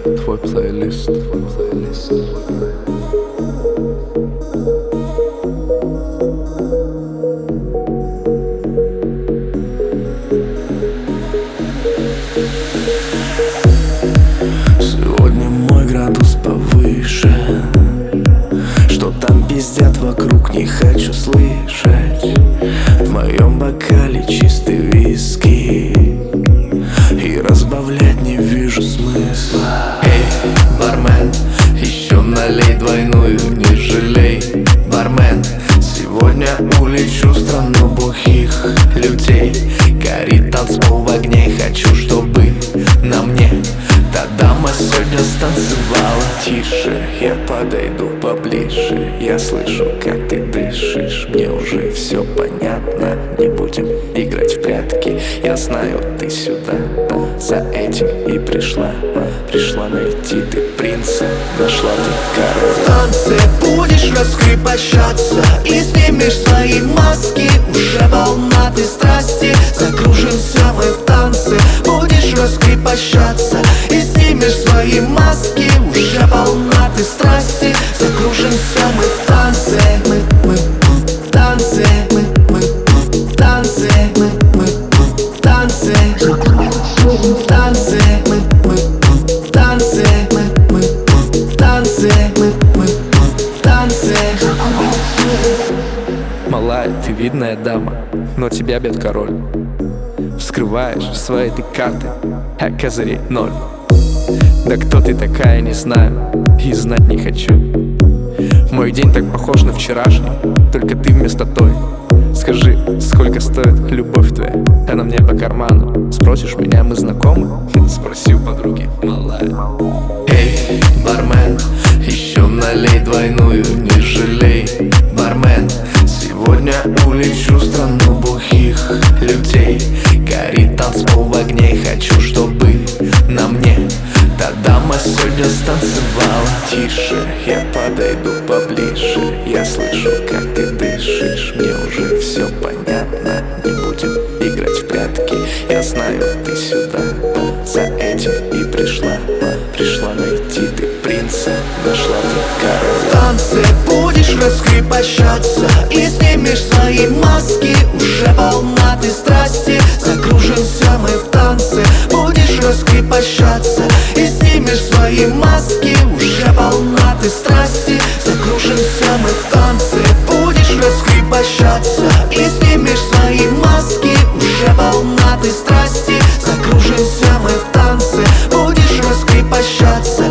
твой плейлист, твой плейлист. Сегодня мой градус повыше. Что там пиздят вокруг, не хочу слышать. В моем бокале чистый виски, и разбавлять не вижу смысла. Эй, бармен, еще налей двойную, не жалей. Бармен, сегодня улечу в страну плохих людей. Горит танцпол в огне, хочу, чтобы на мне та дама сегодня станцевала. Тише, я подойду поближе. Я слышу, как ты дышишь. Мне уже все понятно. Не будем играть в прятки. Я знаю, ты сюда за этим и пришла. Пришла найти ты принца, нашла ты король. В танце будешь раскрепощаться и снимешь свои маски. Уже волна ты страсти, закружимся мы в танце. Будешь раскрепощаться и снимешь свои маски. Уже волна ты страсти, закружимся мы в танце. Мы в танце, мы в танце, мы в танце. В танце, мы в танце, мы в танце, мы в танце. Малая, ты видная дама, но тебя бьет король. Вскрываешь свои ты карты, а козырей ноль. Да кто ты такая, не знаю, и знать не хочу. Мой день так похож на вчерашний, только ты вместо той. Скажи, сколько стоит любовь твоя? Она мне по карману. Спросишь меня, мы знакомы? Спроси у подруги, малая. Эй, бармен, еще налей двойную, не жалей. Бармен, сегодня улечу в страну плохих людей. Горит танцпол в огне, хочу, чтобы на мне та дама сегодня станцевала. Тише, я подойду поближе. Я слышу, как ты дышишь. Мне уже все понятно. Не будем играть в прятки. Я знаю, ты сюда за этим и пришла. Пришла найти ты принца, нашла ты король. В танце будешь раскрепощаться и снимешь свои маски. Уже волна ты страсти, закружимся мы в танце. Будешь раскрепощаться и снимешь свои маски. Уже волна ты страсти, закружимся мы в танце. Будешь раскрепощаться и снимешь свои маски. Уже волна ты страсти, закружимся мы в танце. Будешь раскрепощаться